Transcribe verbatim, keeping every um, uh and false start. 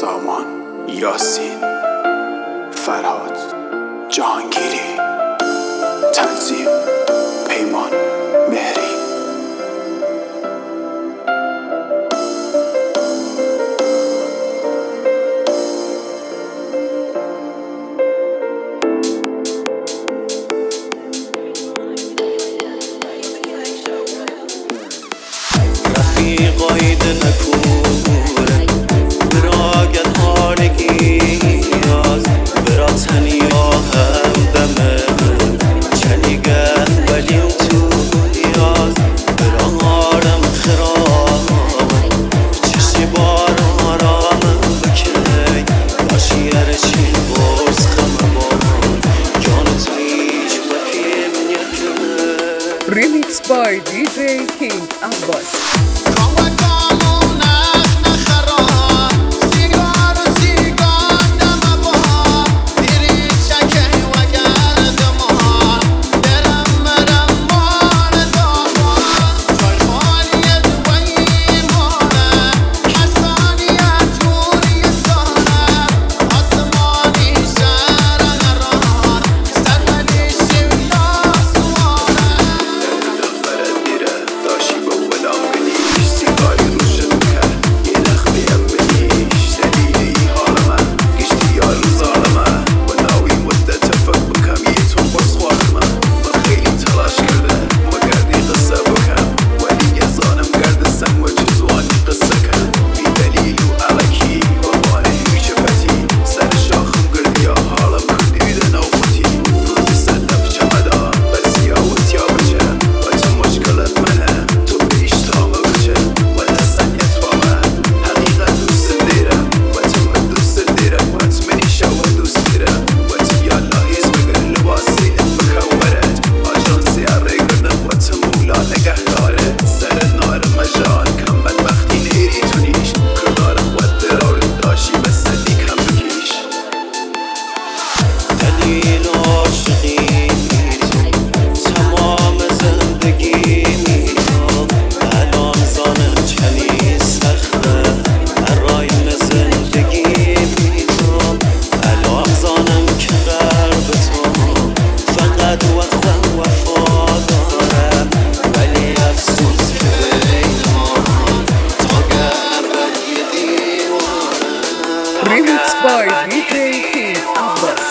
سامان، یاسین، فرهاد، جهانگیری، تنظیم پیمان مهری. رفیقای دل نکوره براگت هارگی یاز برا تنیا هم دمه چنیگه ولیم تو یاز برا هارم خراب چشی بار آرام بکی داشی ارچی برز خممان جان تویش بپیم یکمه. Remix by دی جی King Abbas. Remix by دی جی King Abbas.